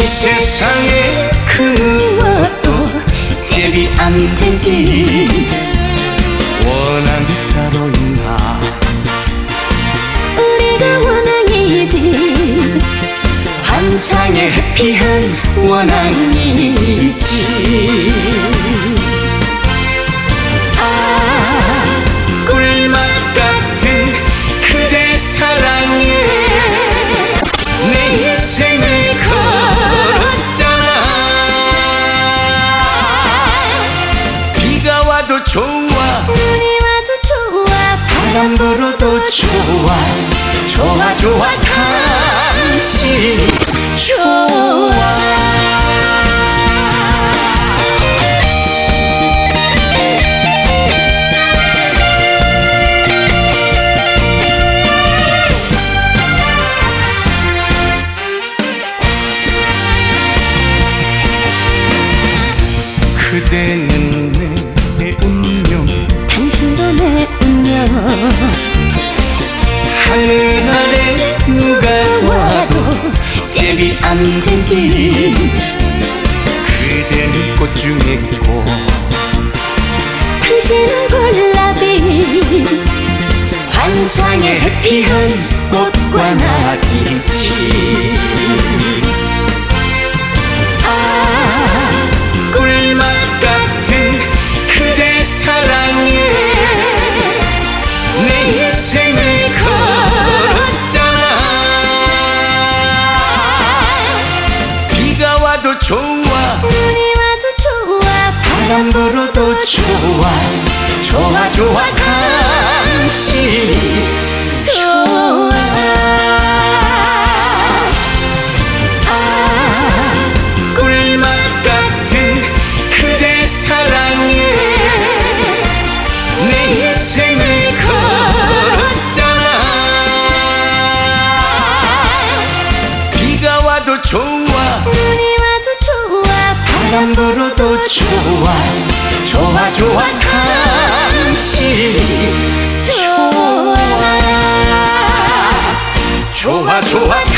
세상에 그 무엇도 대비 안 되지. 원한이 따로 있나? 우리가 원앙이지. 환상의 해피한 원앙이지. 아, 꿀맛 같은 그대 사랑에 내 인생을 걸었잖아. 비가 와도 좋아, 눈이 와도 좋아, 바람 불어도 좋아. 좋아 좋아 당신이 좋아. 그대는 내 운명, 당신도 내 운명. 하늘 아래 누가 와도 대비 안 되지. 그대는 꽃 중에 꽃, 당신은 골라비. 환상의 해피한 꽃과 낙이지. 아, 꿀맛 같은 그대 사랑에 내 인생을 걸었잖아. 비가 와도 좋아, 눈이 와도 좋아, 바람 불어도 좋아. 좋아 좋아 당신이 좋아. 아, 꿀맛 같은 그대 사랑에 내 인생을 걸었잖아. 비가 와도 좋아, 눈이 와도 좋아, 바람 불어도 좋아. 좋아 좋아 당신이 좋아. 좋아 좋아